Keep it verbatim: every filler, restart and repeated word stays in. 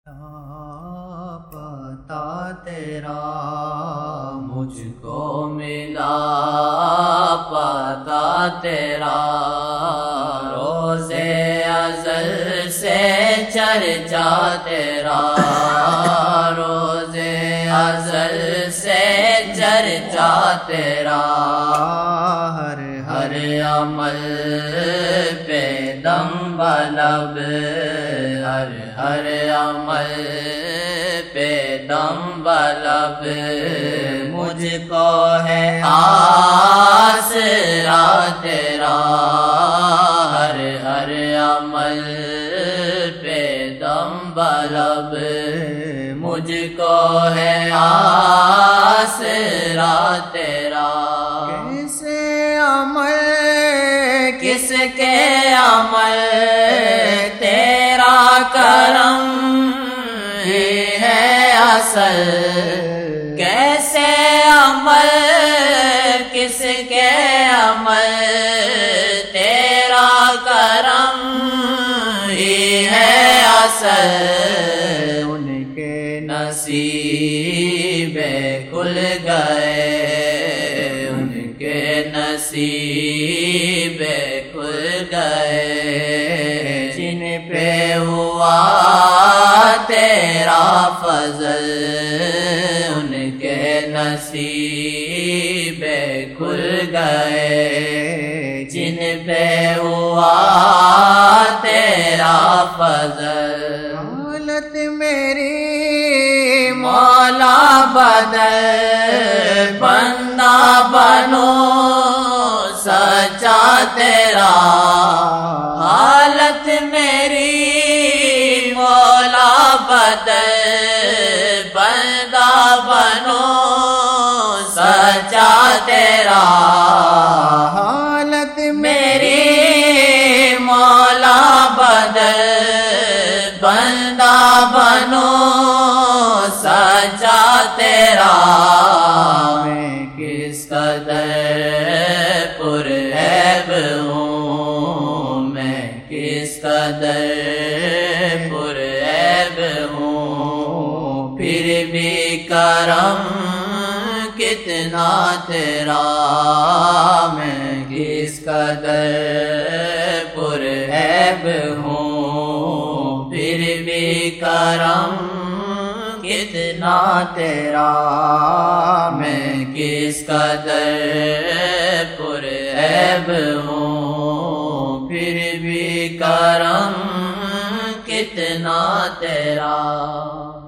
پتا تیرا مجھ کو ملا، پتا تیرا روزے ازل سے چرچا تیرا، روزے ازل سے چرچا تیرا، ہر ہر عمل پہ دم بلب، ہر ہر عمل پہ دم بلب، مجھ کو ہے آسرا تیرا، ہر ہر عمل پہ دم بلب، مجھ کو ہے آسرا تیرا۔ کیسے عمل کس کے عمل، تیرا کرم ہی ہے اصل، کیسے عمل کس کے عمل، تیرا کرم ہی ہے اصل، ان کے نصیب کھل گئے، ان کے نصیب کھل گئے، جن پہ ہوا تیرا فضل، ان کے نصیب کھل گئے، جن پہ ہوا تیرا فضل۔ حالت میری مولا بدل، بندہ بنو سچا تیرا، حالت میری مولا بدل، بندہ بنو سچا تیرا، حالت میری مولا بدل، بندہ بنو سچا تیرا، میں کس قدر پر عیب ہوں، میں کس قدر پر عیب ہوں، پھر بھی کرم کتنا تیرا، میں کس قدر پر عیب ہوں، پھر بھی کرم کتنا تیرا، میں کس قدر پر عیب ہوں، پھر بھی کرم کتنا تیرا۔